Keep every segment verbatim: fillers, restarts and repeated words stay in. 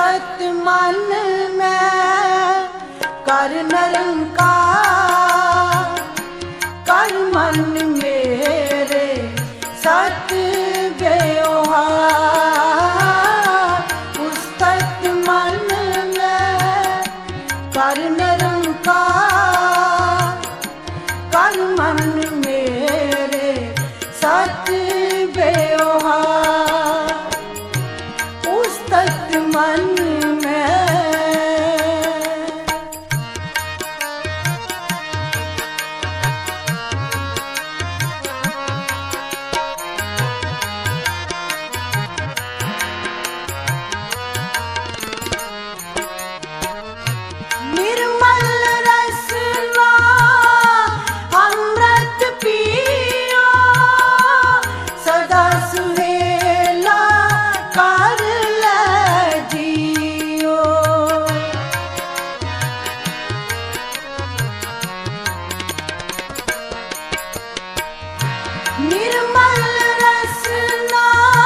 सत मन में कर निरंकार, कर मन मेरे सत व्यवहार। उस सत मन में कर निरंकार, कर मन मेरे सत व्यवहार। उस सत मन में निर्मल रसना अमृत पियो, सदा सुहेला कर ले जियो। निर्मल रसना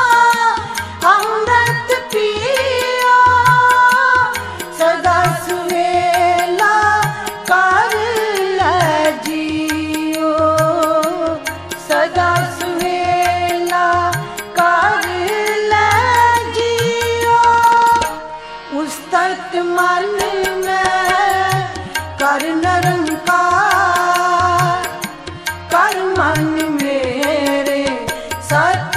अमृत पियो, सदा सुहेला कर ले जियो, सदा सुहेला कर ले जियो। उस सत मन में कर निरंकार, कर मन मेरे सत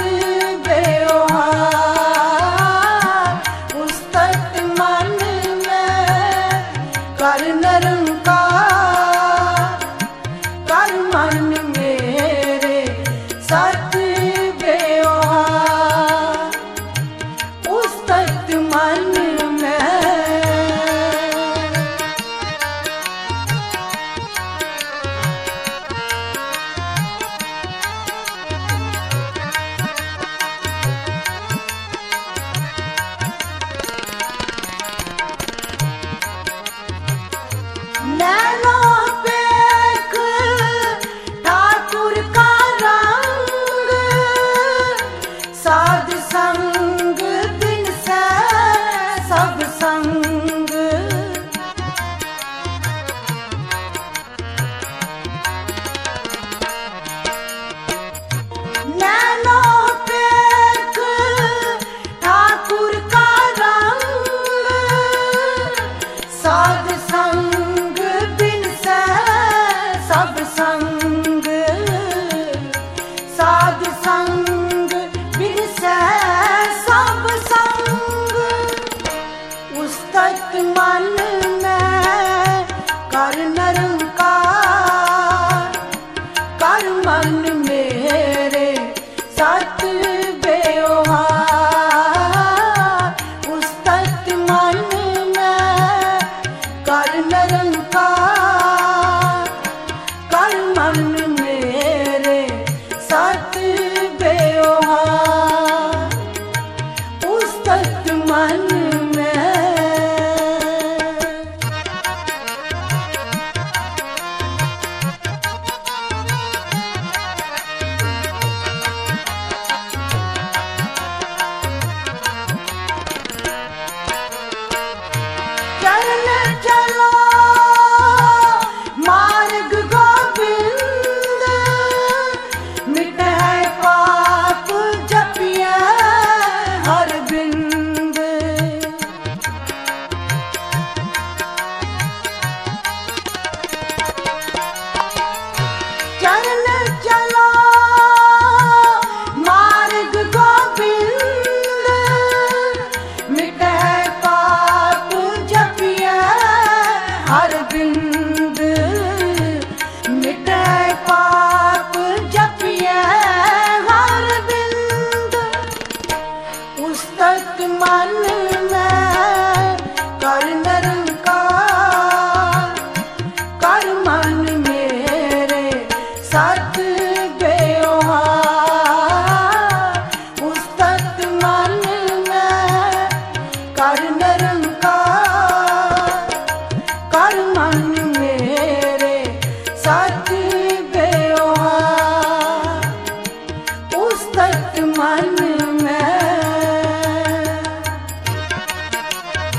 व्यवहार। उस सत मन में कर निरंकार, कर मन मेरे सत व्यवहार। उस सत मन में नैनों पेख ठाकुर का रंग, साध संग दिन से सब संग। नैनों पेख ठाकुर का रंग, साध संग बिन से सब संग। साध संग बिन से सब संग। उस सत मन में कर निरंकार, कर मन मेरे सत व्यवहार। उस सत मन में कर निरंकार, कर मन मेरे सत व्यवहार। उस सत मन में चरण चलो मार्ग गोविंद, मिटे पाप जपिए हर बिंद। चरण चलो मार्ग गोविंद, मिटे पाप जपिए हर बिंद। मिटे पाप जपिए हर बिंद। उस सत मन में कर निरंकार, कर मन मेरे सत व्यवहार। उस सत मन में कर निरंकार, कर मन मेरे सत व्यवहार। उस सत मन में